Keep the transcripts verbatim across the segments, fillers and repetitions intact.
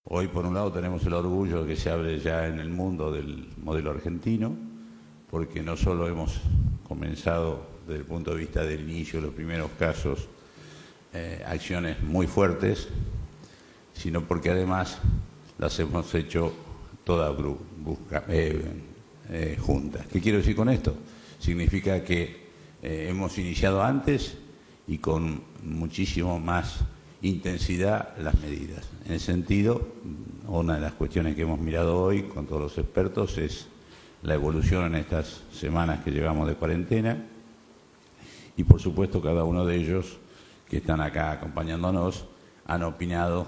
Hoy, por un lado, tenemos el orgullo de que se abre ya en el mundo del modelo argentino, porque no solo hemos comenzado desde el punto de vista del inicio de los primeros casos eh, acciones muy fuertes, sino porque además las hemos hecho todas eh, eh, juntas. ¿Qué quiero decir con esto? Significa que eh, hemos iniciado antes y con muchísimo más intensidad las medidas. En ese sentido, una de las cuestiones que hemos mirado hoy con todos los expertos es la evolución en estas semanas que llevamos de cuarentena y, por supuesto, cada uno de ellos que están acá acompañándonos han opinado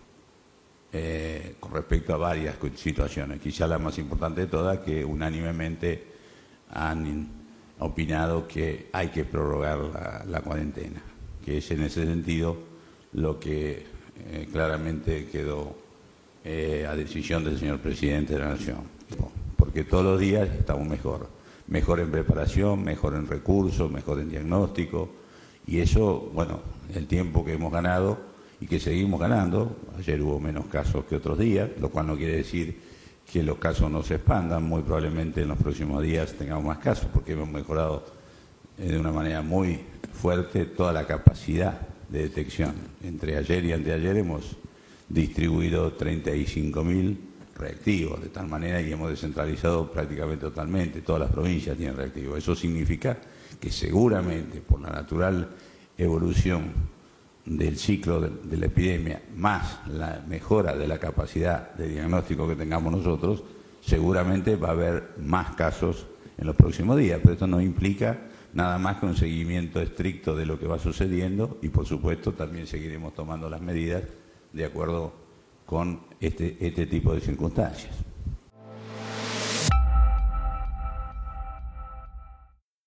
eh, con respecto a varias situaciones. Quizá la más importante de todas, que unánimemente han opinado que hay que prorrogar la, la cuarentena, que es en ese sentido lo que eh, claramente quedó eh, a decisión del señor presidente de la Nación, porque todos los días estamos mejor, mejor en preparación, mejor en recursos, mejor en diagnóstico, y eso, bueno, el tiempo que hemos ganado y que seguimos ganando. Ayer hubo menos casos que otros días, lo cual no quiere decir que los casos no se expandan. Muy probablemente en los próximos días tengamos más casos, porque hemos mejorado eh, de una manera muy fuerte toda la capacidad de detección. Entre ayer y anteayer hemos distribuido treinta y cinco mil reactivos, de tal manera que hemos descentralizado prácticamente totalmente, todas las provincias tienen reactivos. Eso significa que seguramente por la natural evolución del ciclo de, de la epidemia, más la mejora de la capacidad de diagnóstico que tengamos nosotros, seguramente va a haber más casos en los próximos días, pero esto no implica nada más que un seguimiento estricto de lo que va sucediendo y, por supuesto, también seguiremos tomando las medidas de acuerdo con este, este tipo de circunstancias.